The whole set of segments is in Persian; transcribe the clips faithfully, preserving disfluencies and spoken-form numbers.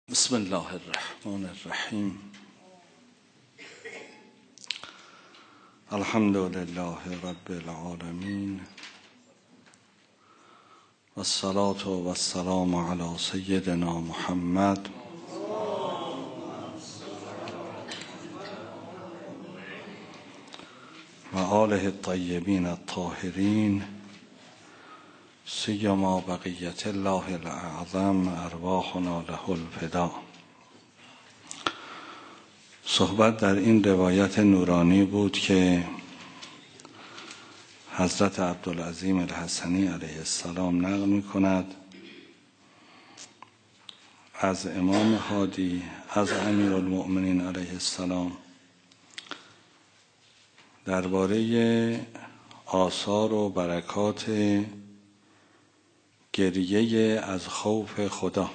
بسم الله الرحمن الرحیم. الحمد لله رب العالمین و الصلاة و السلام علی سیدنا محمد و آله الطیبین الطاهرین، سیما بقیت الله الاعظم ارواحنا له الفدا. صحبت در این روایت نورانی بود که حضرت عبدالعظیم الحسنی علیه السلام نقل می کند از امام هادی از امیرالمؤمنین علیه السلام درباره آثار و برکات گریه از خوف خدا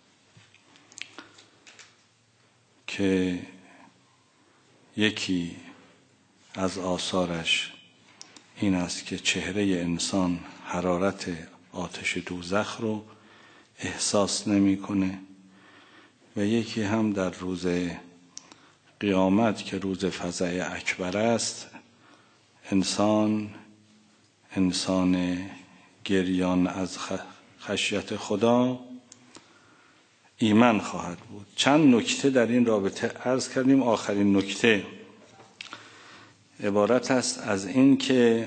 که یکی از آثارش این است که چهره انسان حرارت آتش دوزخ رو احساس نمی‌کنه و یکی هم در روز قیامت که روز فزع اکبر است انسان انسان گریان از خشیت خدا ایمن خواهد بود. چند نکته در این رابطه عرض کردیم. آخرین نکته عبارت است از این که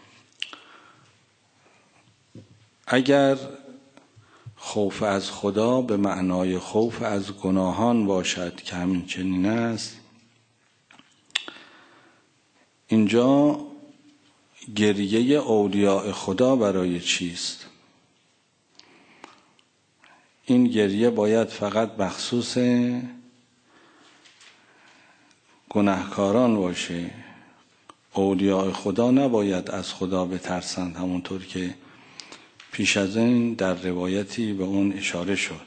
اگر خوف از خدا به معنای خوف از گناهان باشد که همین چنین است، اینجا گریه اولیاء خدا برای چیست؟ این گریه باید فقط مخصوص گناهکاران باشه. اولیاء خدا نباید از خدا بترسند، همونطور که پیش از این در روایتی به اون اشاره شد.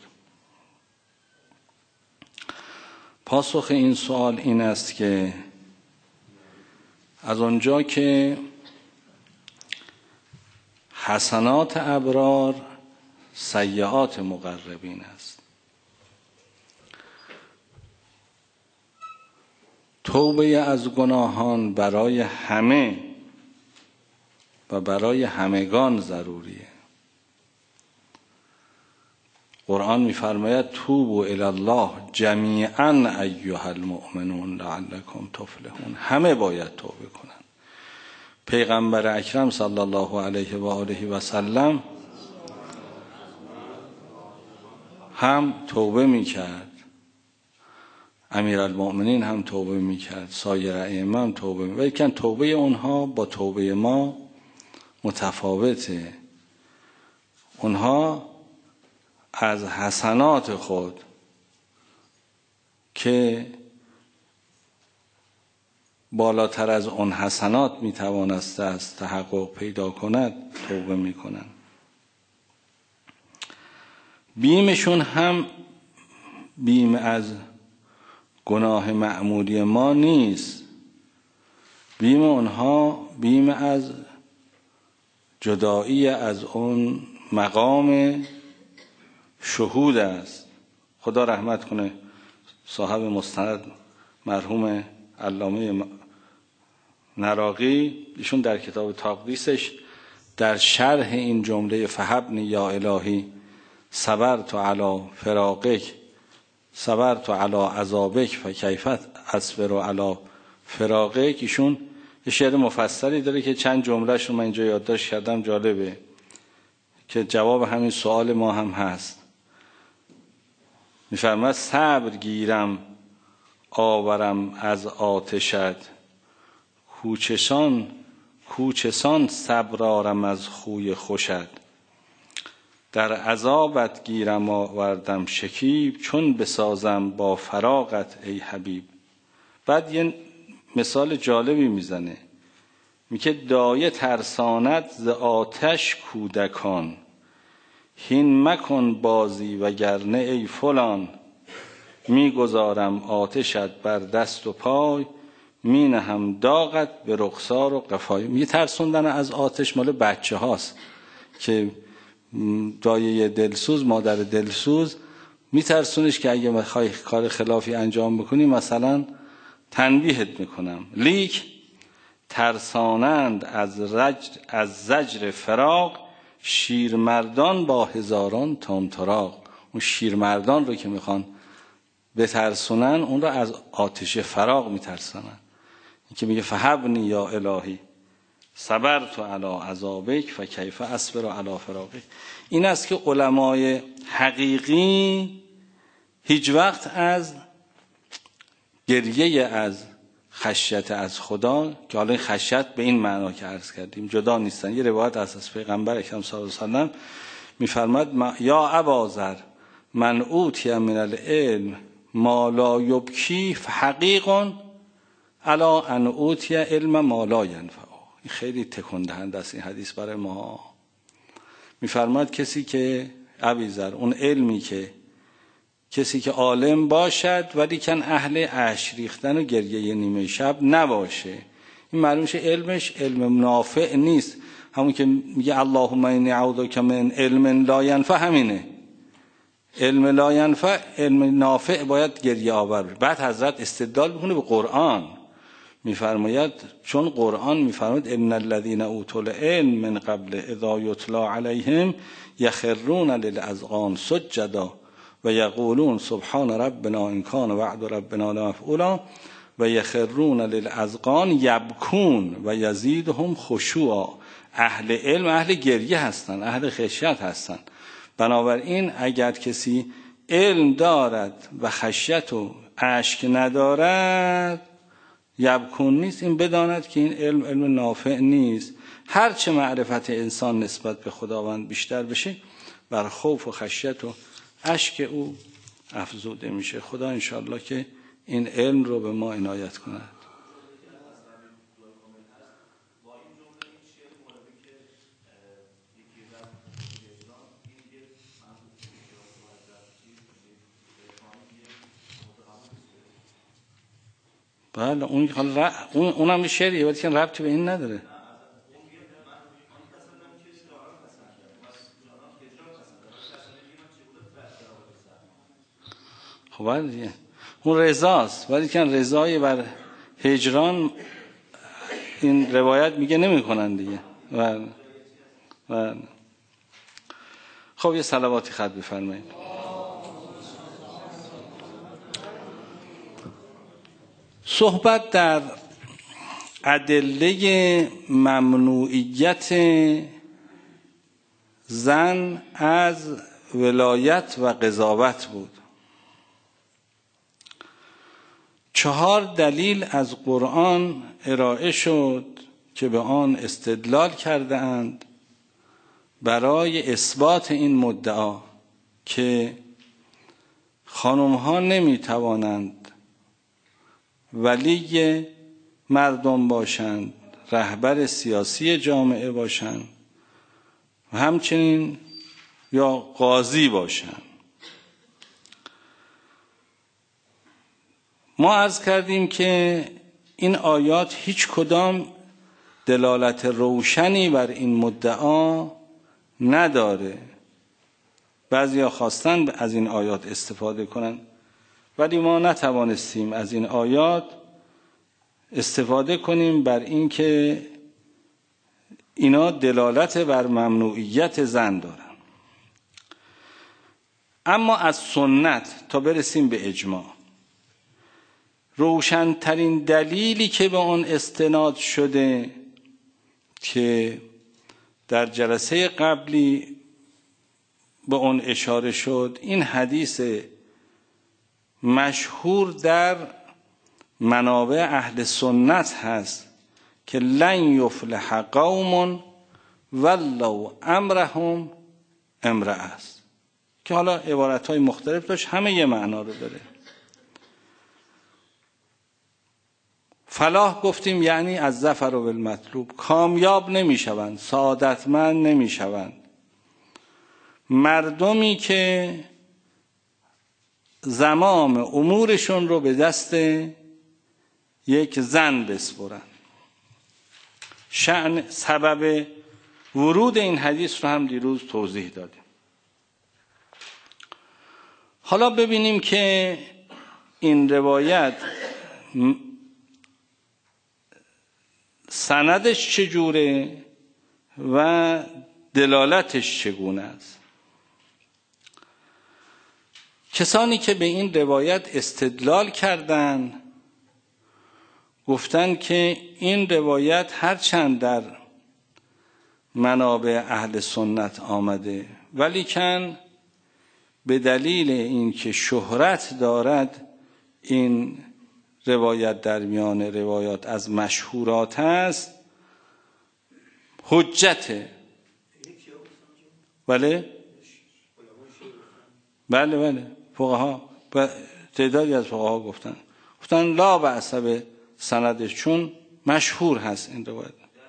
پاسخ این سوال این است که از آنجا که حسنات ابرار سیئات مقربین است، توبه از گناهان برای همه و برای همگان ضروریه. قرآن می‌فرماید توبوا الی الله جمیعا ایها المؤمنون لعلکم تفلحون. همه باید توبه کنند. پیغمبر اکرم صلی الله علیه و آله و سلم هم توبه میکرد، امیرالمؤمنین هم توبه میکرد، سایر ائمه هم توبه میکرد، ولیکن توبه اونها با توبه ما متفاوته. اونها از حسنات خود که بالاتر از اون حسنات میتوانست از تحقق پیدا کند توبه میکنن. بیمشون هم بیم از گناه معمولی ما نیست، بیم اونها بیم از جدایی از اون مقام شهود است. خدا رحمت کنه صاحب مستند مرحوم علامه نراقی، ایشون در کتاب تقدیسش در شرح این جمله فهبنی یا الهی صبرت علی فراقک صبرت علی عذابک فکیف اصبر علی فراقک، ایشون یه شعر مفصلی داره که چند جملهش رو من اینجا یادداشت کردم، جالبه که جواب همین سوال ما هم هست. میفرماید صبر گیرم آورم از آتشت، کوچسان کوچسان صبر آرم از خوی خوشت، در عذابت گیرم آوردم شکیب، چون بسازم با فراقت ای حبیب. بعد یه مثال جالبی میزنه، میگه دایه ترساند ز آتش کودکان، هین مکن بازی وگرنه ای فلان، میگذارم آتشت بر دست و پای، می نهم داغت به رخسار و قفای. میگه ترسوندن از آتش مال بچه هاست که دایه دلسوز، مادر دلسوز میترسونش که اگه بخوای کار خلافی انجام بکنی مثلا تنبیهت میکنم. لیک ترسانند از رج از زجر فراق، شیرمردان با هزاران طمطراق. اون شیرمردان رو که میخوان بترسونن اون رو از آتش فراق میترسونن. این که میگه فهبنی یا الهی صبرت علی عذابک فکیف اصبر علی فراقک. این است که علمای حقیقی هیچ وقت از گریه از خشیت از خدا، که حالا این خشیت به این معنا که عرض کردیم جدا نیستن. یه روایت از از پیغمبر اکرم صلی الله علیه و سلم میفرماد یا ابازر من اوتی من العلم ما لا یبکی فحقیق علی ان اوتی علم ما لا ینفع. این خیلی تکون دهنده است این حدیث برای ما. میفرماد کسی که ابیذر، اون علمی که کسی که عالم باشد ولی کن اهل اشک ریختن و گریه نیمه شب نباشه، این معلوم شه علمش علم نافع نیست. همون که میگه اللهم انی اعوذک من علم لا ینفع، همینه. علم لا ینفع، علم نافع باید گریه آور. بعد حضرت استدلال میکنه به قرآن، میفرماید چون قرآن میفرماید ان الذين اوتوا العلم من قبل اذا یتلی علیهم یخرون للاذقان سجدا و یقولون سبحان ربنا ان کان وعد ربنا لمفعولا و یخرون للاذقان یبکون و یزیدهم خشوعا. اهل علم اهل گریه هستند، اهل خشیت هستند. بنابراین اگر کسی علم دارد و خشیت و اشک ندارد، یبکون نیست، این بداند که این علم علم نافع نیست. هرچه معرفت انسان نسبت به خداوند بیشتر بشه، بر خوف و خشیت و اشک او افزوده میشه. خدا انشاءالله که این علم رو به ما عنایت کند. بله اون حالا اون اونم شعریه ولی که ربطی به این نداره. خب بله اون رضاست، ولی که رضای بر هجران این روایت میگه نمیکنن دیگه. بله بله. خب یه صلواتی خط بفرمایید. صحبت در ادله ممنوعیت زن از ولایت و قضاوت بود. چهار دلیل از قرآن ارائه شد که به آن استدلال کرده اند برای اثبات این مدعا که خانم‌ها نمی‌توانند ولی مردم باشند، رهبر سیاسی جامعه باشند و همچنین یا قاضی باشند. ما عرض کردیم که این آیات هیچ کدام دلالت روشنی بر این مدعا نداره. بعضیا خواستن از این آیات استفاده کنن ولی ما نتوانستیم از این آیات استفاده کنیم بر این که اینا دلالت بر ممنوعیت زن دارن. اما از سنت تا برسیم به اجماع، روشنترین دلیلی که به آن استناد شده که در جلسه قبلی به آن اشاره شد، این حدیث مشهور در منابع اهل سنت هست که لن یفلح قوم ولو امرهم امرأه است، که حالا عبارتهای مختلف داشت، همه یه معنا رو داره. فلاح گفتیم یعنی از ظفر و بالمطلوب، کامیاب نمیشوند، سعادتمند نمیشوند. مردمی که زمام امورشون رو به دست یک زن بسپرن. شأن سبب ورود این حدیث رو هم دیروز توضیح دادیم. حالا ببینیم که این روایت سندش چجوره و دلالتش چگونه است. کسانی که به این روایت استدلال کردند گفتند که این روایت هرچند در منابع اهل سنت آمده ولیکن به دلیل اینکه شهرت دارد این روایت در میان روایات از مشهورات است حجته. بله بله بله فقها تعدادی از فقها گفتن گفتن لا بأس به سندش چون مشهور هست این روایت.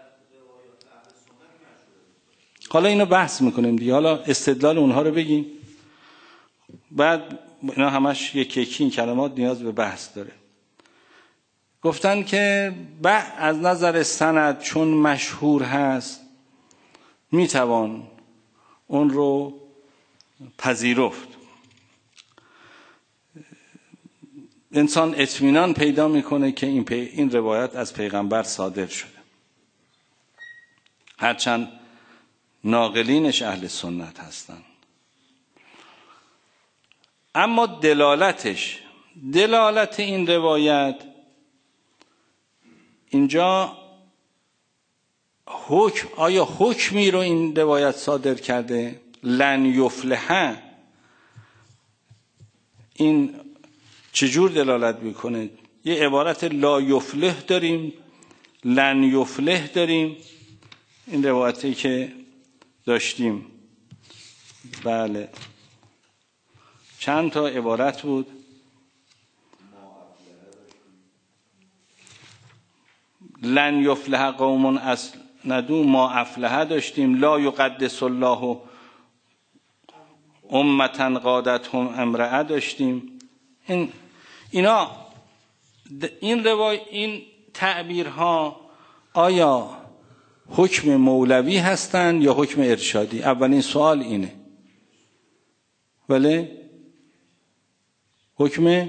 حالا اینو بحث میکنیم دیگه، حالا استدلال اونها رو بگیم بعد اینا همش یکی یکی این کلمات نیاز به بحث داره. گفتن که از نظر سند چون مشهور هست میتوان اون رو پذیرفت. انسان اطمینان پیدا میکنه که این, پی... این روایت از پیغمبر صادر شده، هرچند ناقلینش اهل سنت هستن. اما دلالتش، دلالت این روایت اینجا حکم، آیا حکمی رو این روایت صادر کرده؟ لن یفلح، این چجور دلالت میکنه؟ یه عبارت لا یفلح داریم، لن یفلح داریم، این روایتی که داشتیم. بله چند تا عبارت بود؟ لن یفلح قوم اسندوا ما افلح داشتیم، لا یقدس الله امة قادتهم امرأه داشتیم. این اینا این روای این تعبیرها آیا حکم مولوی هستند یا حکم ارشادی؟ اولین سوال اینه. بله حکم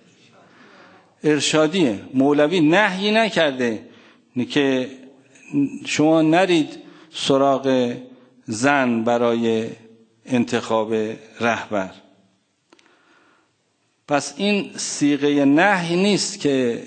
ارشادیه. مولوی نهی نکرده که شما نرید سراغ زن برای انتخاب رهبر. پس این صیغه نهی نیست که،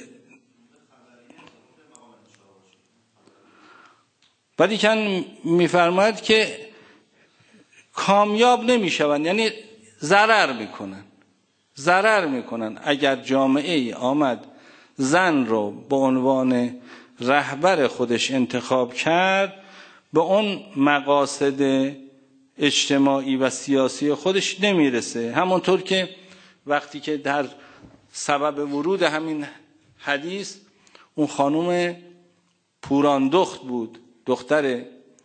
ولی کن میفرماید که کامیاب نمیشوند، یعنی ضرر میکنن ضرر میکنن اگر جامعه ای آمد زن رو به عنوان رهبر خودش انتخاب کرد، به اون مقاصد اجتماعی و سیاسی خودش نمیرسه. همونطور که وقتی که در سبب ورود همین حدیث اون خانوم پوراندخت بود، دختر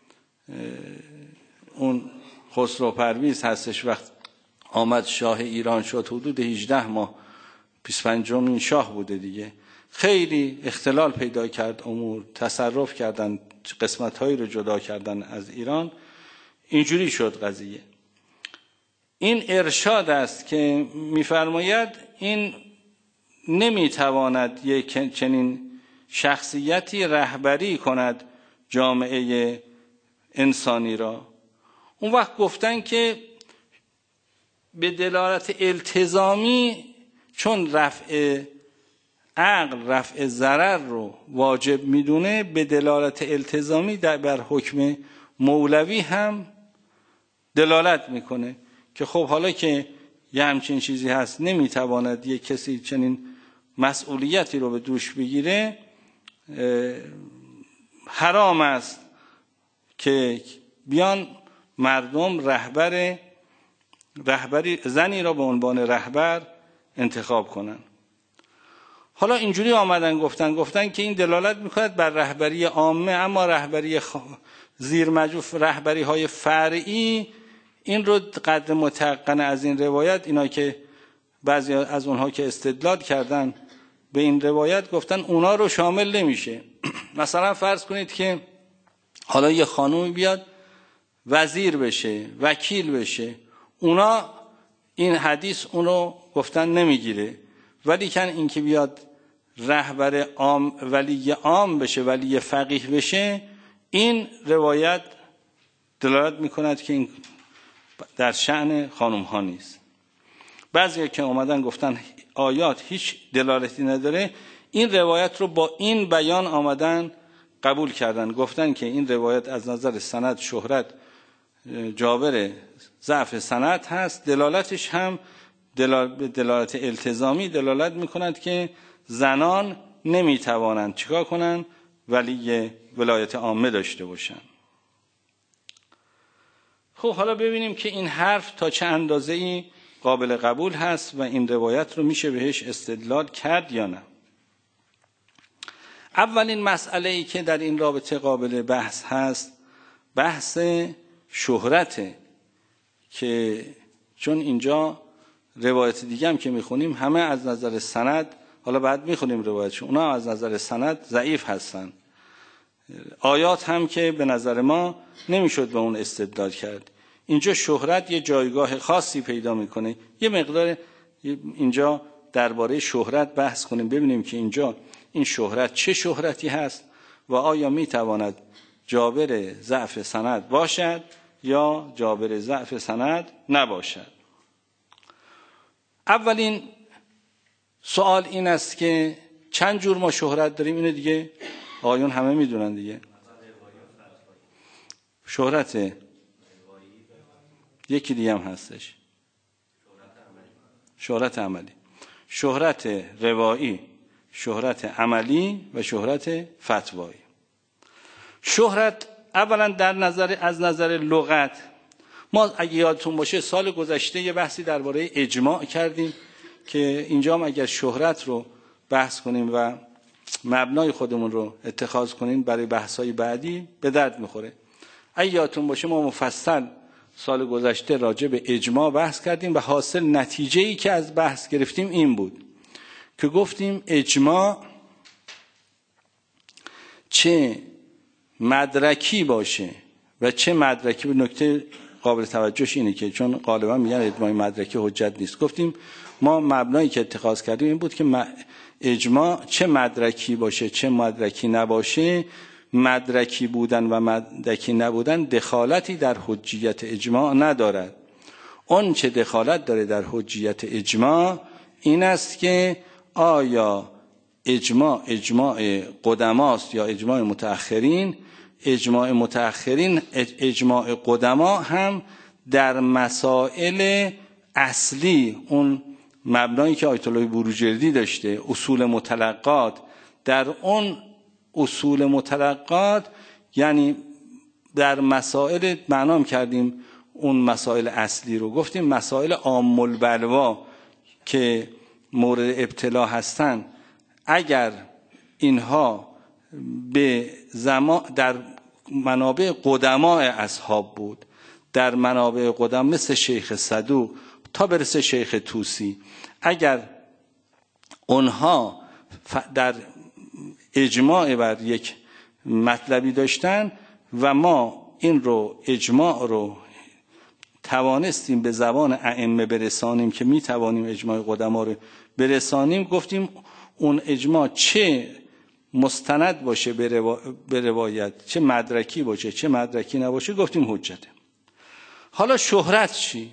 اون خسرو پرویز هستش، وقت آمد شاه ایران شد حدود هجده ماه، بیست و پنجمین شاه بوده دیگه، خیلی اختلال پیدا کرد امور، تصرف کردن، قسمت‌هایی رو جدا کردن از ایران، اینجوری شد قضیه. این ارشاد است که می‌فرماید این نمی‌تواند یک چنین شخصیتی رهبری کند جامعه انسانی را. اون وقت گفتن که به دلالت التزامی، چون رفع عقل رفع ضرر رو واجب میدونه، به دلالت التزامی در بر حکم مولوی هم دلالت میکنه که خب حالا که یه همچین چیزی هست نمیتواند یک کسی چنین مسئولیتی رو به دوش بگیره، حرام است که بیان مردم رهبر رهبری زنی را به عنوان رهبر انتخاب کنن. حالا اینجوری آمدن گفتن گفتن که این دلالت میکند بر رهبری عامه، اما رهبری خ... زیر مجوف رهبری های فرعی، این رو قدر متقن از این روایت، اینا که بعضی از اونها که استدلال کردن به این روایت گفتن اونا رو شامل نمیشه. مثلا فرض کنید که حالا یه خانومی بیاد وزیر بشه، وکیل بشه، اونا این حدیث اونو گفتن نمیگیره، ولی کن این که بیاد رهبر عام ولی عام بشه، ولی فقیه بشه، این روایت دلالت میکند که این در شأن خانم ها نیست. بعضی که اومدن گفتن آیات هیچ دلالتی نداره، این روایت رو با این بیان آمدن قبول کردن، گفتن که این روایت از نظر سند شهرت جابر ضعف سند هست، دلالتش هم دلالت التزامی دلالت میکند که زنان نمیتوانند چیکار کنند؟ ولی ولایت عامه داشته باشند. خب حالا ببینیم که این حرف تا چه اندازه‌ای قابل قبول هست و این روایت رو میشه بهش استدلال کرد یا نه. اولین مسئله‌ای که در این رابطه قابل بحث هست بحث شهرته، که چون اینجا روایت دیگه هم که میخونیم همه از نظر سند، حالا بعد میخونیم روایتشون، اونا از نظر سند ضعیف هستن. آیات هم که به نظر ما نمیشد به اون استدلال کرد. اینجا شهرت یه جایگاه خاصی پیدا میکنه. یه مقدار اینجا درباره شهرت بحث کنیم، ببینیم که اینجا این شهرت چه شهرتی هست و آیا میتواند جابر ضعف سند باشد یا جابر ضعف سند نباشد. اولین سوال این است که چند جور ما شهرت داریم؟ اینو دیگه آیون همه میدونن دیگه. شهرت یکی دیگه هم هستش، شهرت عملی، شهرت روایی، شهرت عملی و شهرت فتوایی. شهرت اولا در نظر از نظر لغت، ما اگه یادتون باشه سال گذشته یه بحثی درباره اجماع کردیم که اینجا هم اگر شهرت رو بحث کنیم و مبنای خودمون رو اتخاذ کنیم برای بحث‌های بعدی به درد میخوره. اگه یادتون باشه ما مفصل سال گذشته راجع به اجماع بحث کردیم و حاصل نتیجه‌ای که از بحث گرفتیم این بود که گفتیم اجماع چه مدرکی باشه و چه مدرکی، به نکته قابل توجهش اینه که چون غالبا میگن اجماع مدرکی حجت نیست، گفتیم ما مبنایی که اتخاذ کردیم این بود که اجماع چه مدرکی باشه چه مدرکی نباشه، مدرکی بودن و مدرکی نبودن دخالتی در حجیت اجماع ندارد. اون چه دخالت داره در حجیت اجماع این است که آیا اجماع اجماع قدماست یا اجماع متأخرین. اجماع متأخرین اجماع قدما هم در مسائل اصلی، اون مبنایی که آیت الله بروجردی داشته، اصول متلقات، در اون اصول متلقات یعنی در مسائل معنام کردیم اون مسائل اصلی رو، گفتیم مسائل عام البلوا که مورد ابتلا هستن اگر اینها به زمان در منابع قدماء اصحاب بود، در منابع قدم مثل شیخ صدوق تا برسه شیخ طوسی، اگر اونها در اجماع بر یک مطلبی داشتن و ما این رو اجماع رو توانستیم به زبان ائمه برسانیم که می توانیم اجماع قدما رو برسانیم، گفتیم اون اجماع چه مستند باشه به روایت، چه مدرکی باشه چه مدرکی نباشه، گفتیم حجته. حالا شهرت چی؟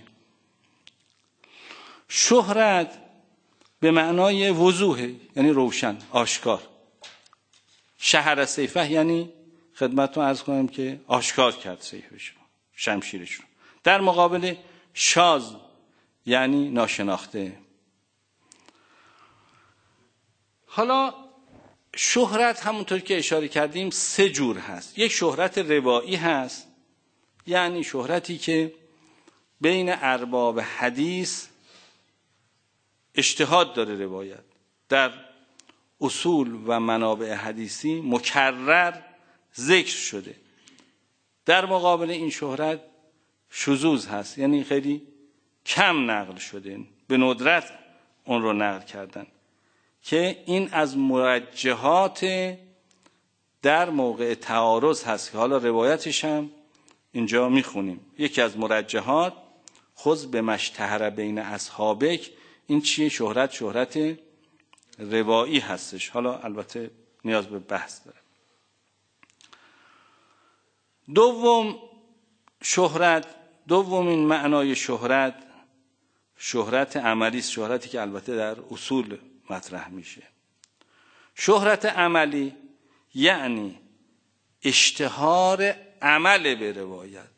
شهرت به معنای وضوح، یعنی روشن، آشکار. شهر سیفه یعنی خدمتتون عرض کنم که آشکار کرد سیفش رو، شمشیرش رو. در مقابل شاذ یعنی ناشناخته. حالا شهرت همونطور که اشاره کردیم سه جور هست. یک شهرت روایی هست، یعنی شهرتی که بین ارباب حدیث اجتهاد داره روایت، در اصول و منابع حدیثی مکرر ذکر شده. در مقابل این شهرت شذوذ هست، یعنی خیلی کم نقل شده، به ندرت اون رو نقل کردن، که این از مرجحات در موقع تعارض هست که حالا روایتش هم اینجا میخونیم. یکی از مرجحات خذ به مشتهر بین اصحابک. این چیه؟ شهرت شهرت روایی هستش. حالا البته نیاز به بحث داره. دوم شهرت، دومین معنای شهرت شهرت عملی است، شهرتی که البته در اصول مطرح میشه. شهرت عملی یعنی اشتهار عمل به روایت،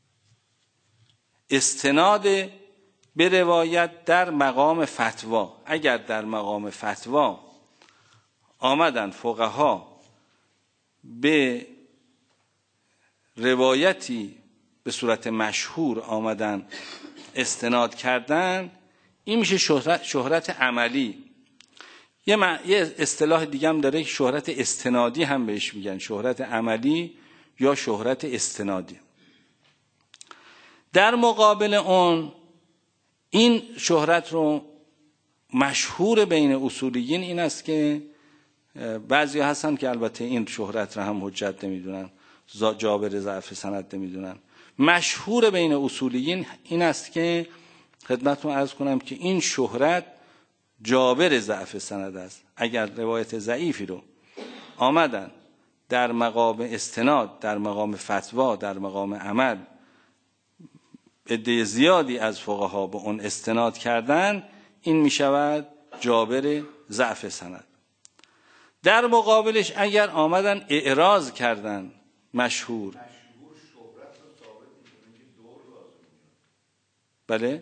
استناد به روایت در مقام فتوا. اگر در مقام فتوا آمدن فقها به روایتی به صورت مشهور آمدن استناد کردن، این میشه شهرت, شهرت عملی. یه, مع... یه اصطلاح دیگه هم داره که شهرت استنادی هم بهش میگن، شهرت عملی یا شهرت استنادی. در مقابل اون این شهرت رو مشهور بین اصولیین این است که بعضی هستن که البته این شهرت رو هم حجت نمیدونن، جابر ضعف سند نمیدونن. مشهور بین اصولیین این است که خدمتتون عرض کنم که این شهرت جابر ضعف سند است. اگر روایت ضعیفی رو آمدن در مقام استناد، در مقام فتوا، در مقام عمل عده زیادی از فقها به اون استناد کردن، این می شود جابر ضعف سند. در مقابلش اگر آمدن اعراض کردن مشهور، بله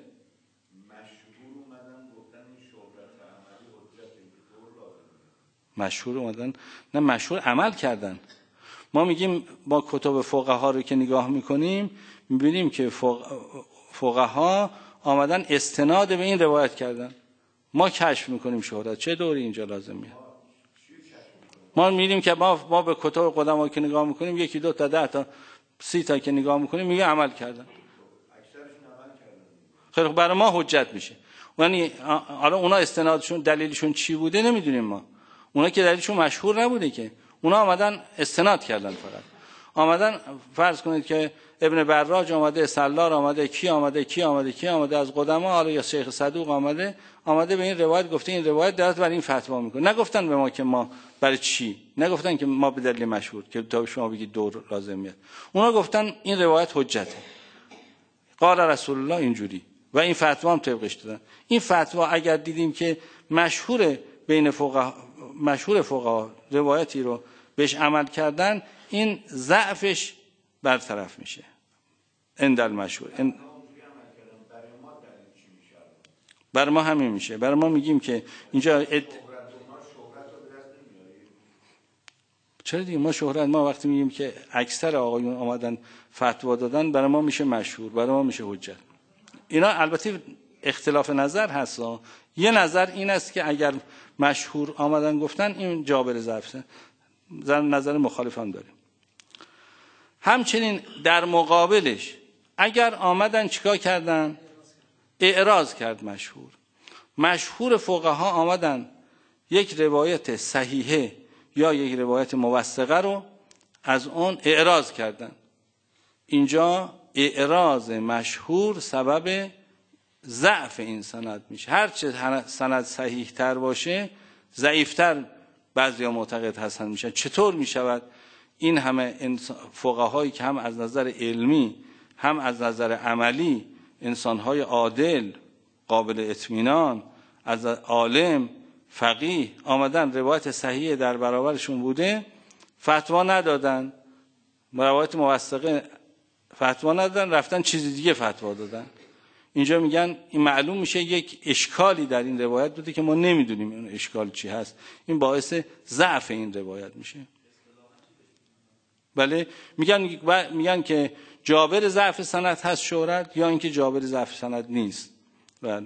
مشهور اومدن، نه مشهور عمل کردن. ما میگیم با کتب فقها رو که نگاه میکنیم میبینیم که فقها آمدن استناد به این روایت کردن. ما کشف میکنیم شهرت چه دوری اینجا لازم میاد. ما میبینیم که ما ما به کتب قدما که نگاه میکنیم یکی دو تا ده تا سی تا که نگاه میکنیم میگه عمل کردن. خیلی خب برای ما حجت میشه. یعنی حالا اونا استنادشون دلیلشون چی بوده نمیدونیم ما. اونا که دلیلشون مشهور نبوده که، اونا آمدن استناد کردن. فقط آمدن فرض کنید که ابن براج آمده، سلار آمده، کی آمده کی آمده کی آمده از قدما، حالا یا شیخ صدوق آمده آمده به این روایت گفته این روایت دلالت بر این فتوا میکنه. نگفتن به ما که ما برای چی، نگفتن که ما به دلیل مشهور که تا شما بگید دور لازم میاد. اونا گفتن این روایت حجته، قال رسول الله اینجوری و این فتوا هم طبقش دادن. این فتوا اگر دیدیم که مشهور بین فقها، مشهور فقها روایتی رو بهش عمل کردن، این ضعفش برطرف میشه. اندل مشهور ان... بر ما همین میشه. بر ما میگیم که اینجا اد... چرا دیگه ما شهرت، ما وقتی میگیم که اکثر آقایون آمدن فتوا دادن، برای ما میشه مشهور، برای ما میشه حجت. اینا البته اختلاف نظر هست. یه نظر این است که اگر مشهور آمدن گفتن این جابر ضعفه، نظر مخالف هم داریم. همچنین در مقابلش اگر آمدن چیکار کردن؟ اعراض کرد مشهور. مشهور فقها آمدن یک روایت صحیحه یا یک روایت موثقه رو از اون اعراض کردن. اینجا اعراض مشهور سبب ضعف این سند میشه. هر چه سند صحیح تر باشه ضعیفتر بعضیا معتقد هستن میشه. چطور میشود این همه فقهایی که هم از نظر علمی هم از نظر عملی انسانهای عادل قابل اطمینان، از عالم فقیه آمدن روایت صحیح در برابرشون بوده فتوا ندادن، روایت موثقه فتوا ندادن، رفتن چیز دیگه فتوا دادن. اینجا میگن این معلوم میشه یک اشکالی در این روایت بوده که ما نمیدونیم اون اشکال چی هست، این باعث ضعف این روایت میشه. بله میگن میگن که جابر ضعف سند هست شهرت، یا اینکه جابر ضعف سند نیست. بله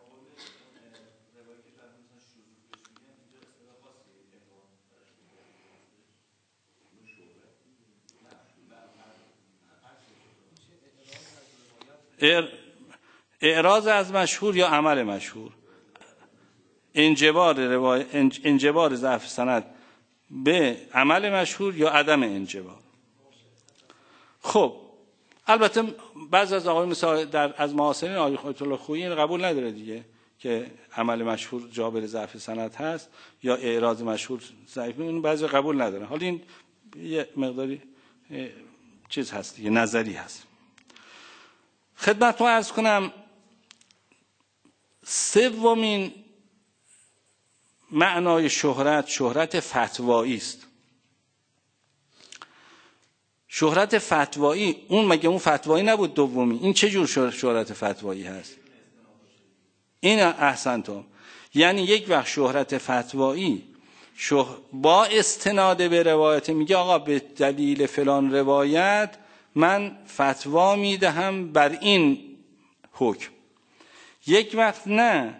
اعراض از مشهور یا عمل مشهور، انجبار روایت، انجبار ضعف سند به عمل مشهور یا عدم انجبار. خب البته بعضی از آقای مثلا در از معاصرین آقای آیت الله خویی قبول نداره دیگه که عمل مشهور جابر ضعف سند هست یا اعراض مشهور ضعیف، اون بعضی قبول ندارن. حالا این یه مقداری چیز هست دیگه، نظری هست. خدمتتون عرض کنم سومین معنای شهرت، شهرت فتوایی است. شهرت فتوایی، اون مگه اون فتوایی نبود دومی؟ این چه جور شهرت فتوایی هست؟ این احسنتم. یعنی یک وقت شهرت فتوایی شه... با استناد به روایت میگه آقا به دلیل فلان روایت من فتوا میدهم بر این حکم. یک وقت نه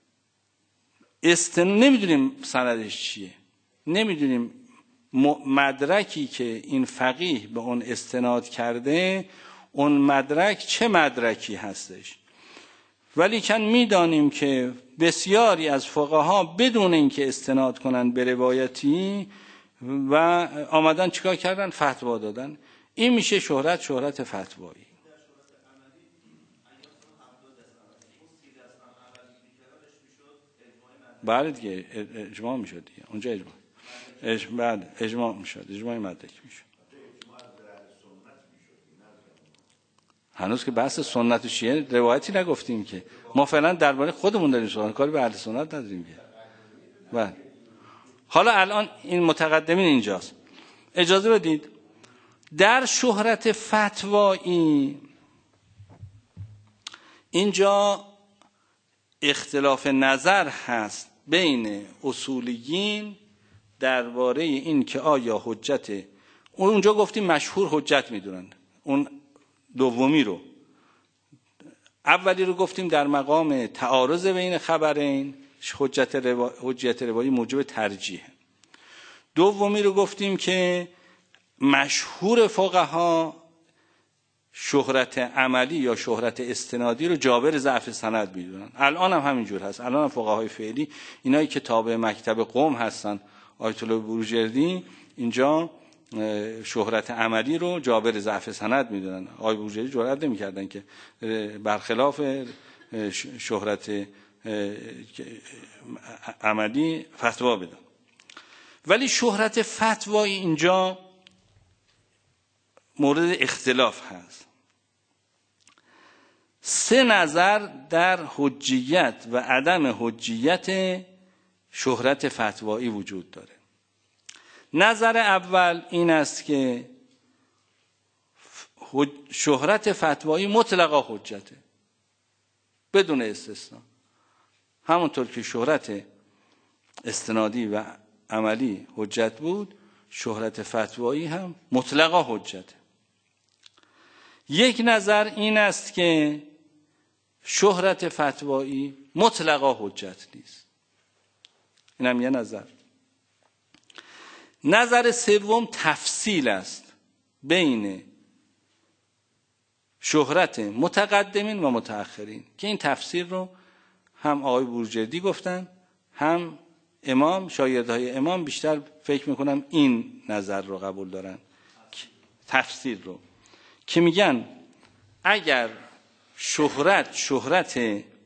استن نمیدونیم سندش چیه، نمیدونیم مدرکی که این فقیه به اون استناد کرده اون مدرک چه مدرکی هستش، ولی کن میدانیم که بسیاری از فقها بدون اینکه استناد کنن به روایتی و آمدن چیکار کردن؟ فتوا دادن. این میشه شهرت، شهرت فتوایی. بله دیگه اجماع میشد دیگه اونجا، اجماع اجماع بعد اجماع میشد، اجماع مدرک میشد. هنوز که بحث سنت و شیعه روایتی نگفتیم که، ما فعلا درباره خودمون داریم صحبت، کاری به اهل سنت نداریم که. بله حالا الان این متقدمین اینجاست. اجازه بدید در شهرت فتوایی اینجا اختلاف نظر هست بین اصولیین درباره این که آیا حجت، اونجا گفتیم مشهور حجت میدونن، اون دومی رو، اولی رو گفتیم در مقام تعارض بین خبرین حجت روا... حجت روایی موجب ترجیح، دومی رو گفتیم که مشهور فقها شهرت عملی یا شهرت استنادی رو جابر ضعف سند میدونن. الان هم همینجور هست. الان هم فقهای فعلی اینایی که تابع مکتب قم هستن، آیت الله بروجردی اینجا شهرت عملی رو جابر ضعف سند میدونن. آقای بروجردی جرئت نمی‌کردن که برخلاف شهرت عملی فتوا بدن. ولی شهرت فتوایی اینجا مورد اختلاف هست. سه نظر در حجیت و عدم حجیت شهرت فتوایی وجود داره. نظر اول این است که شهرت فتوایی مطلقا حجته بدون استثناء، همونطور که شهرت استنادی و عملی حجت بود شهرت فتوایی هم مطلقا حجته. یک نظر این است که شهرت فتوایی مطلقا حجت نیست. این هم یه نظر. نظر سوم تفصیل است بین شهرت متقدمین و متأخرین که این تفسیر رو هم آقای بروجردی گفتن، هم امام، شاگردهای امام بیشتر فکر میکنم این نظر رو قبول دارن، تفسیر رو، که میگن اگر شهرت شهرت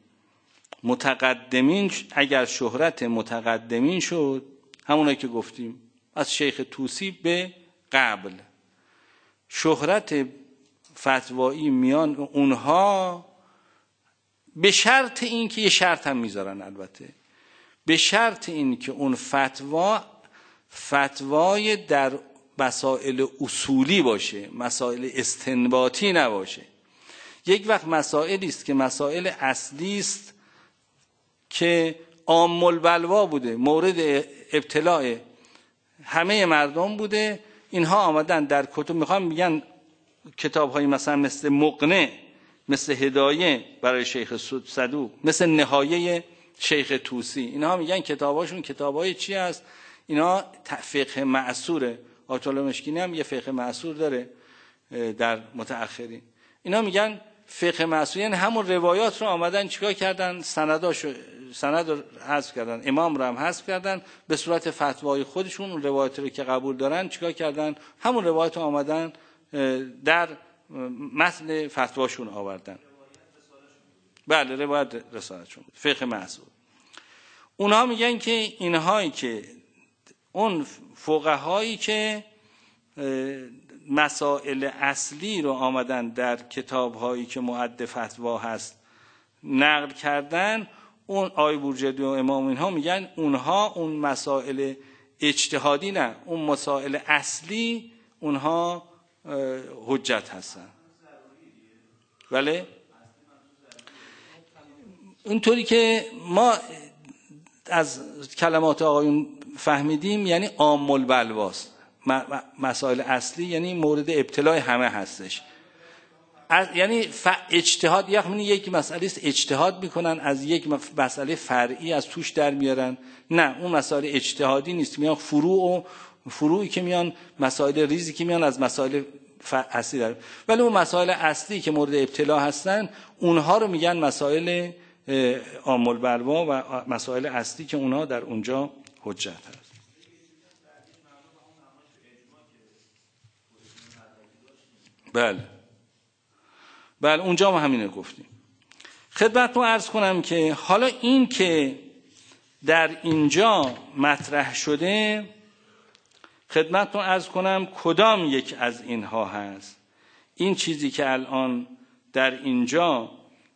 متقدمین اگر شهرت متقدمین شد، همونایی که گفتیم از شیخ طوسی به قبل، شهرت فتوایی میان اونها به شرط این که یه شرط هم میذارن، البته به شرط این که اون فتوا فتوای در مسائل اصولی باشه، مسائل استنباطی نباشه. یک وقت مسائلی است که مسائل اصلی است که عام البلوا بوده، مورد ابتلاع همه مردم بوده، اینها آمدن در کتب، میخوام میگن کتاب‌های مثلا مثل مقنع، مثل هدایه برای شیخ صدوق، مثل نهایه شیخ طوسی، اینها میگن کتاباشون کتابای چی است؟ اینا فقه معصوره. آیت الله مشکینی هم یه فقه معصور داره در متأخرین. اینا میگن فقه معصور یعنی همون روایات رو آمدن چیکار کردن؟ سنداشو سند رو حذف کردن، امام رو هم حذف کردن، به صورت فتوای خودشون اون روایات رو که قبول دارن چیکار کردن؟ همون روایات رو آمدن در متن فتواشون آوردن. بله روایت رسالتشون فقه محصول. اونها میگن که اینهایی که اون فقهایی که مسائل اصلی رو آمدن در کتاب‌هایی که معد فتوا هست نقل کردن، اون آی بورجردی و امام اینها میگن اونها اون مسائل اجتهادی نه، اون مسائل اصلی اونها حجت هستن. بله اونطوری که ما از کلمات آقایون فهمیدیم یعنی عام البلواست، مسائل اصلی یعنی مورد ابتلای همه هستش. از یعنی ف... اجتهاد یعنی یک مسئله است اجتهاد میکنن از یک مسئله فرعی از توش در میارن، نه اون مسائل اجتهادی نیست، میان فروع و فروعی که میان مسائل ریزی که میان از مسائل ف... اصلی در، ولی اون مسائل اصلی که مورد ابتلا هستن اونها رو میگن مسائل عام البلوا و مسائل اصلی که اونها در اونجا حجت هست. بله بله اونجا ما همینه گفتیم. خدمتتون عرض کنم که حالا این که در اینجا مطرح شده، خدمتتون عرض کنم کدام یک از اینها هست. این چیزی که الان در اینجا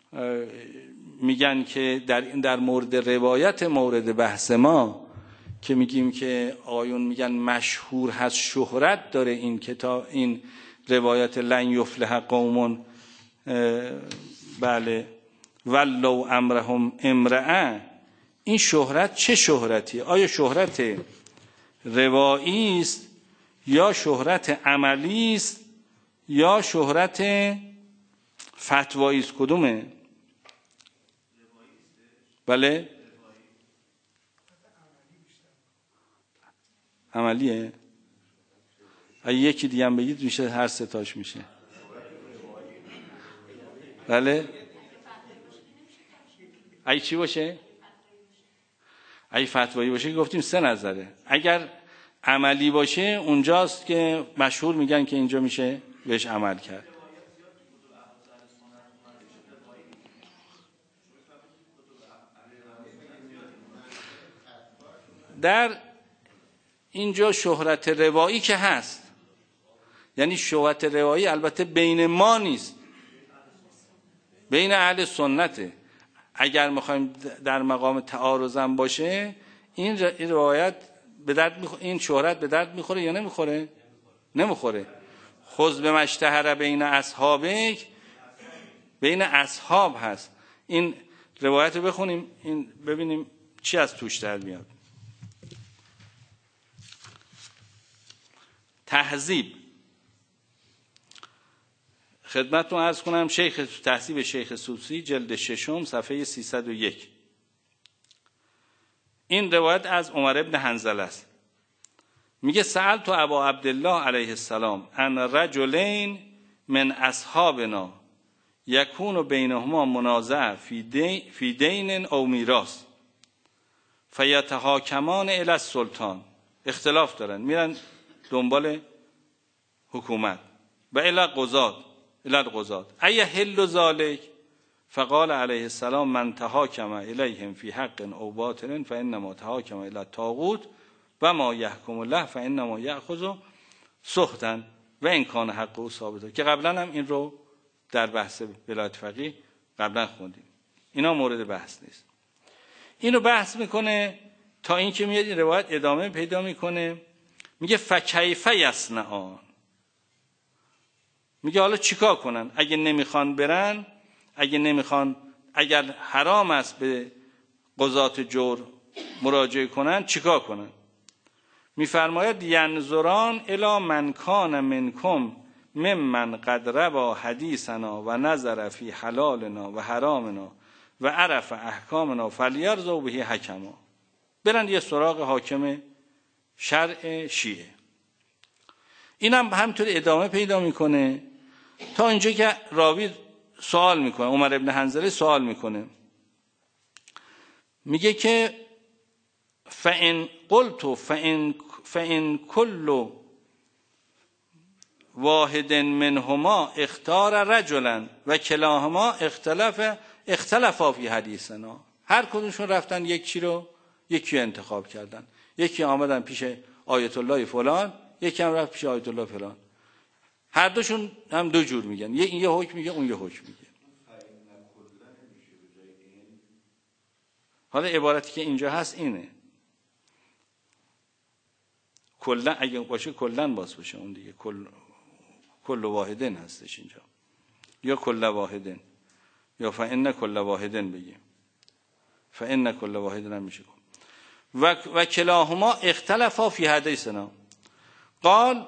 میگن که در در مورد روایت مورد بحث ما که میگیم که آیون میگن مشهور هست، شهرت داره این کتاب، این روایت لن یفلح قوم بله ولو امرهم امرأ، این شهرت چه شهرتی؟ آیا شهرت روایی است یا شهرت عملی است یا شهرت فتوایی است؟ کدومه؟ بله عملیه. اگه یکی دیگه هم بگید میشه هر سه تاش میشه. بله اگه چی باشه؟ اگه فتوایی باشه گفتیم سه نظره. اگر عملی باشه اونجاست که مشهور میگن که اینجا میشه بهش عمل کرد. در اینجا شهرت روایی که هست، یعنی شهرت روایی البته بین ما نیست، بین اهل سنته. اگر میخوایم در مقام تعارضم باشه این روایت به درد میخوره، این شهرت به درد میخوره یا نمیخوره؟ نمیخوره. خذ بما اشتهر بین اصحابک، بین اصحاب هست. این روایت رو بخونیم این ببینیم چی از توش در میاد. تهذیب خدمتتون عرض کنم، شیخ تهذیب شیخ سوسی جلد ششم صفحه سیصد و یک. این روایت از عمر ابن حنظله است. میگه سألت ابا عبدالله علیه السلام ان رجلین من اصحابنا یکون بینهما منازعه فی دین فی دین او میراث فیتحاکمان الی السلطان. اختلاف دارن، میرن دنبال حکومت و الی قضات الی القضات ای حل ذلک فقال علیه السلام من تحاکم الیهم فی حق او باطل فانما تحاکم الی الطاغوت و ما یحکم الله فانما یاخذ سخطا و ان کان حقه ثابتا، که قبلا هم این رو در بحث ولایت فقیه قبلا خوندیم. اینا مورد بحث نیست. اینو بحث میکنه تا اینکه میاد این روایت ادامه پیدا میکنه. میگه فکیف یصنعان، میگه حالا چیکار کنن اگه نمیخوان برن، اگه نمیخوان، اگر حرام است به قضات جور مراجعه کنن چیکار کنن؟ میفرماید ینظران الی من کان منکم ممن قد روا حدیثنا و نظر فی حلالنا و حرامنا و عرف احکامنا فلیرضوا به حکما. برن یه سراغ حاکم شرع شیعه. اینم هم همینطور ادامه پیدا میکنه تا اینجا که راوی سوال میکنه، عمر ابن حنظله سوال میکنه، میگه که فإن قلت فإن فإن كل واحد منهما اختار رجلا و کلاهما اختلاف اختلافا فی حدیثنا. هر کدومشون رفتن یک چی رو یکی انتخاب کردن. یکی آمدن پیش آیت الله فلان، یکی هم رفت پیش آیت الله فلان. هر دوشون هم دو جور میگن، یه این یه حکم میگه، اون یه حکم میگه. حالا عبارتی که اینجا هست اینه، کلا اگه باشه کلا باز باشه، اون دیگه کل کل واحدن هستش اینجا، یا کل واحدن یا فإن کل واحدن بگیم، فإن کل واحدن هم میشه. و و کلاهما اختلافا فی حدیثنا. قال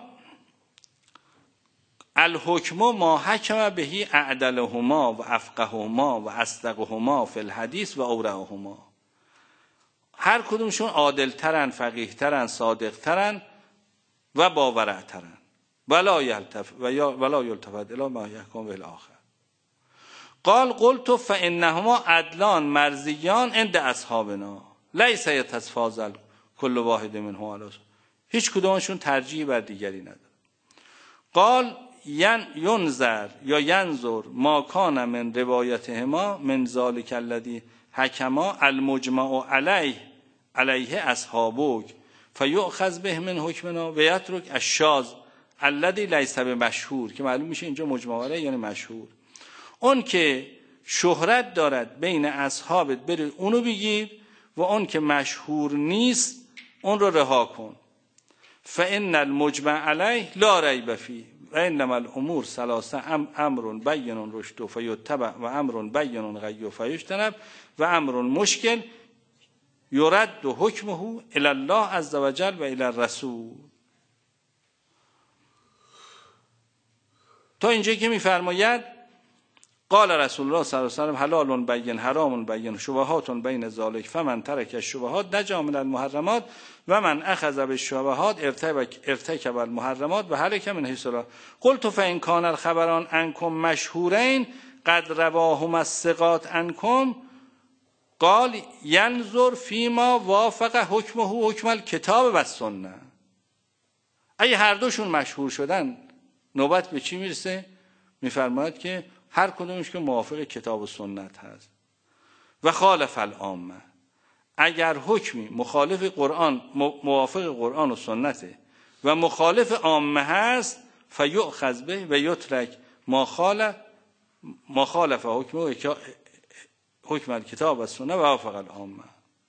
الحکم ما حکم بهی اعدلهما و افقههما و اصدقهما فی الحدیث و اورعهما. هر کدومشون عادل ترن، فقیه ترن، صادق ترن و باورع ترن. ولا یلتف و یا ولا یلتفت الی ما یحکم به الاخر. قال قلت فانهما عدلان مرضیان عند اصحابنا لیس یتفاضل کل واحد منهما علی. هیچ کدومشون ترجیح بر دیگری نداره. قال ینظر یا ینظر ما کان من روایتهما من ذلک الذی حکما المجمع علیه علیه اصحابک فیؤخذ به من حکمنا و یترک الشاذ الذی لیس بمشهور، که معلوم میشه اینجا مجمع علیه یعنی مشهور. اون که شهرت دارد بین اصحابت بری اونو بگیر و اون که مشهور نیست اون رو رها کن. فان المجمع علیه لا ریب فیه و انما الامور ثلاثه امر بین رشد فیتبع و امر بین غی فیجتنب و امر مشکل یرد حکمه الی الله عز وجل و الی الرسول. تا اینجا که میفرماید قال رسول الله صلی الله علیه و سلم حلال بین حرام بین شبهات بین ذلک فمن ترک الشبهات نجا من المحرمات و من اخذ بالشبهات ارتکب المحرمات و هلک من حیث لا. قلت فان کان الخبران عنکم مشهورین قد رواهما الثقات عنکم قال ینظر فیما وافق حکمه حکم الکتاب و السنه. اگه هر دوشون مشهور شدن نوبت به چی میرسه؟ میفرماید که هر کدومش که موافق کتاب و سنت هست. و خالف العامه، اگر حکمی مخالف قرآن موافق قرآن و سنته و مخالف عامه هست فیؤخذ به و یترک ما خالف ما خالف حکم حکم الکتاب و سنت و وافق العامه.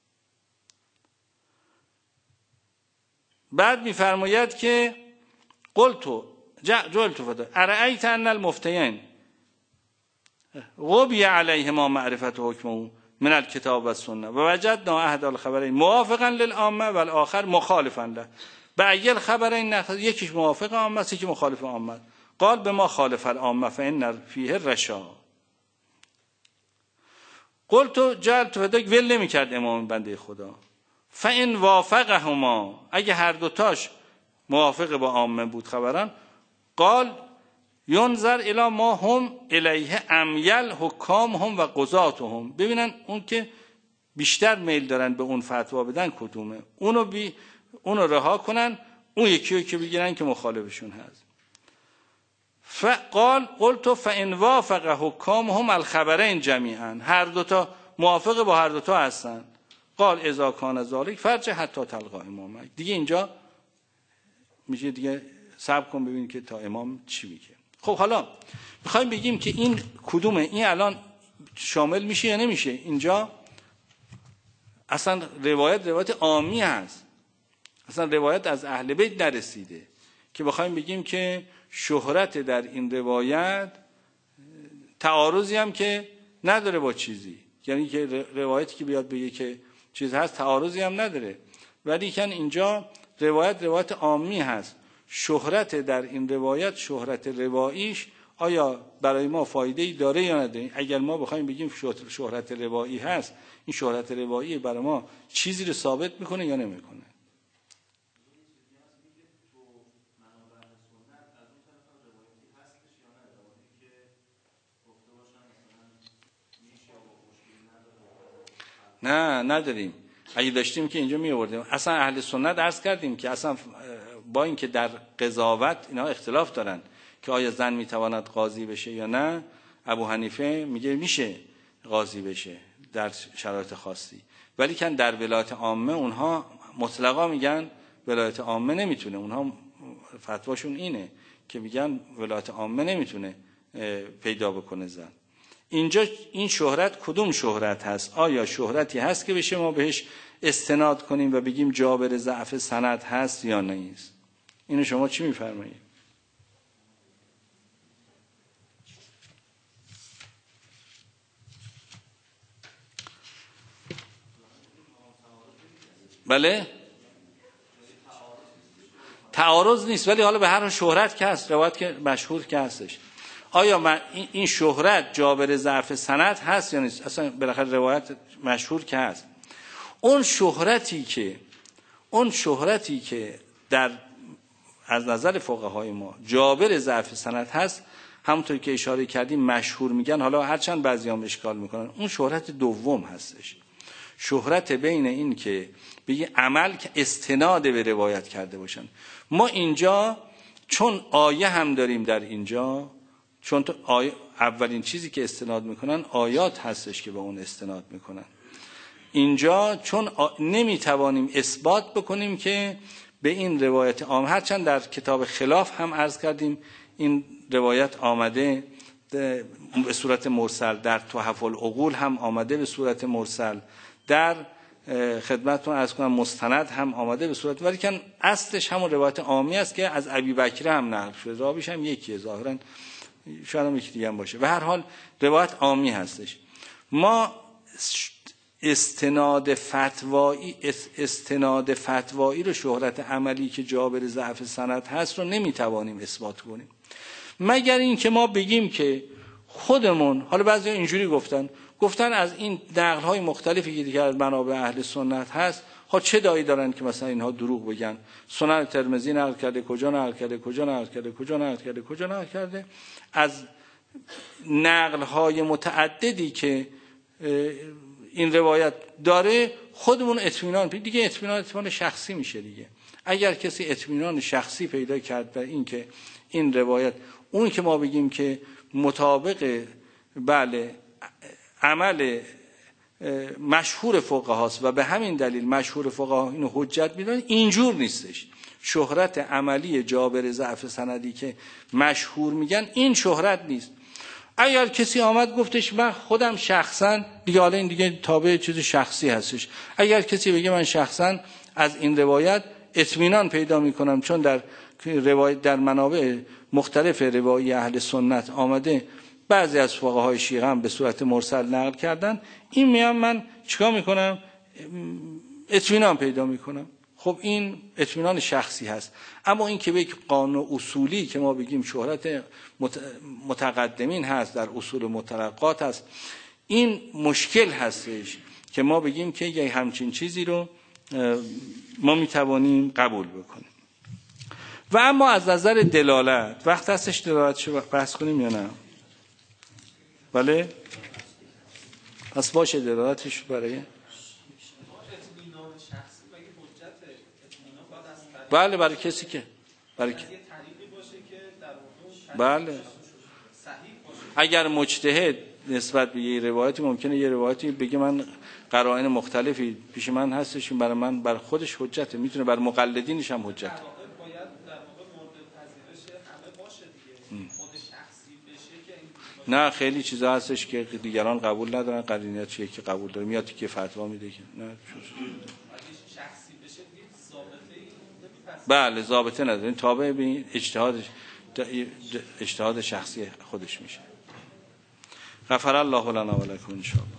بعد میفرماید که قلت جلت فدا ارأیت ان المفتیین غبی علیهما معرفت حکمه من الکتاب و السنه و وجدنا احد الخبرین موافقا للعامه و الاخر مخالفا له. به ای الخبرین ناخذ، یکیش موافق عامه است یکی مخالف عامه. قال به ما خالف العامه فان فیه رشا. قلت جلت فدا ول نمیکرد امام بنده خدا. فان وافقهما، اگه هر دوتاش موافق با عامه بود خبران، قال ینظر الی ما هم الیه امیل حکام هم و قضاتهم. ببینن اون که بیشتر میل دارن به اون فتوا بدن کدومه، اونو بی اونو رها کنن، اون یکی رو که بگیرن که مخالفشون هست. فقال قلت فان وافق حکام هم الخبرین جمیعا، هر دوتا موافق با هر دوتا هستن. قال اذا کان ذلک فرجه حتی تلقا امامک. دیگه اینجا میشه دیگه صبر کن ببین که تا امام چی میگه. خب حالا میخوایم بگیم که این کدومه، این الان شامل میشه یا نمیشه؟ اینجا اصلا روایت روایت عامی هست، اصلا روایت از اهل بیت نرسیده که بخوایم بگیم که شهرت در این روایت تعارضی هم که نداره با چیزی، یعنی که روایتی که بیاد بگه که چیز هست تعارضی هم نداره، ولی که اینجا روایت روایت عامی هست. شهرت در این روایت، شهرت رواییش آیا برای ما فایده‌ای داره یا نداره؟ اگر ما بخوایم بگیم شهرت روایی هست، این شهرت روایی برای ما چیزی رو ثابت میکنه یا نمیکنه؟ نه نداریم. اگه داشتیم که اینجا می آوردیم. اصلا اهل سنت عرض کردیم که اصلا با اینکه در قضاوت اینا اختلاف دارن که آیا زن میتواند قاضی بشه یا نه، ابو حنیفه میگه میشه قاضی بشه در شرایط خاصی، ولی کن در ولایت عامه اونها مطلقا میگن ولایت عامه نمیتونه. اونها فتواشون اینه که میگن ولایت عامه نمیتونه پیدا بکنه زن. اینجا این شهرت کدوم شهرت هست؟ آیا شهرتی هست که بشه ما بهش استناد کنیم و بگیم جابر ضعف سند هست یا نیست؟ اینو شما چی میفرمایید؟ بله؟ تعارض نیست، ولی حالا به هر شهرت که هست، روایت که مشهور که هستش، آیا این شهرت جابر ضعف سند هست یا نیست؟ اصلا بالاخره روایت مشهور که هست. اون شهرتی که اون شهرتی که در از نظر فقهای ما جابر ضعف سند هست، همونطور که اشاره کردیم مشهور میگن، حالا هرچند بعضیام اشکال میکنن، اون شهرت دوم هستش. شهرت بین این که بگی عمل که استناد به روایت کرده باشن. ما اینجا چون آیه هم داریم در اینجا، چون تو آیه اولین چیزی که استناد میکنن آیات هستش که به اون استناد میکنن. اینجا چون نمیتوانیم اثبات بکنیم که به این روایت عام، هرچند در کتاب خلاف هم عرض کردیم این روایت آمده به صورت مرسل، در تحف العقول هم آمده به صورت مرسل، در خدمتتون عرض کنم مستند هم آمده به صورت، ولی که اصلش همون روایت عامی است که از ابی بکر هم نقل شده، راویش هم یکیه، ظاهرا شاید هم یکی دیگه هم باشه، به هر حال روایت عامی هستش. ما استناد فتوایی استناد فتوایی رو، شهرت عملی که جابر ضعف سند هست رو نمیتوانیم اثبات کنیم، مگر این که ما بگیم که خودمون، حالا بعضی اینجوری گفتن گفتن از این نقل‌های مختلفی که دیگه از منابع اهل سنت هست، ها چه دایی دارن که مثلا اینها دروغ بگن؟ سنن ترمذی نقل کرده، کجا نقل کرده، کجا نقل کرده، کجا نقل کرده، کجا نقل کرده. از نقل‌های متعددی که این روایت داره خودمون اطمینان دیگه، اطمینان اطمینان شخصی میشه دیگه. اگر کسی اطمینان شخصی پیدا کرد به این که این روایت، اون که ما بگیم که مطابق بله عمل مشهور فقهاست و به همین دلیل مشهور فقها اینو حجت میدونن، اینجور نیستش. شهرت عملی جابر ضعف سندی که مشهور میگن این شهرت نیست. اگر کسی آمد گفتش من خودم شخصا، دیگه حالا این دیگه تابع چیز شخصی هستش، اگر کسی بگه من شخصا از این روایت اطمینان پیدا میکنم چون در روایت در منابع مختلف روایی اهل سنت آمده، بعضی از فقهای شیعه هم به صورت مرسل نقل کردن، این میام من چیکار میکنم؟ اطمینان پیدا میکنم. خب این اطمینان شخصی هست. اما این که به یک قانون اصولی که ما بگیم شهرت متقدمین هست، در اصول متلقات هست، این مشکل هستش که ما بگیم که یک همچین چیزی رو ما میتوانیم قبول بکنیم. و اما از نظر دلالت، وقت هستش دلالتش بحث کنیم یا نه؟ بله؟ پس باشه دلالتش برای بله برای کسی که برای که بله اگر مجتهد نسبت به یه روایتی ممکنه یه روایتی بگه من قرائن مختلفی پیش من هستش، برای من برای خودش حجته، میتونه برای مقلدینش هم حجته. نه خیلی چیزا هستش که دیگران قبول ندارن، قرینه چیه که قبول داره، میاد که فتوا میده که نه شخصی بشه بله ضابطه نداره، این تابع به اجتهاد اجتهاد شخصی خودش میشه. غفر الله لنا و لکم ان شاء الله.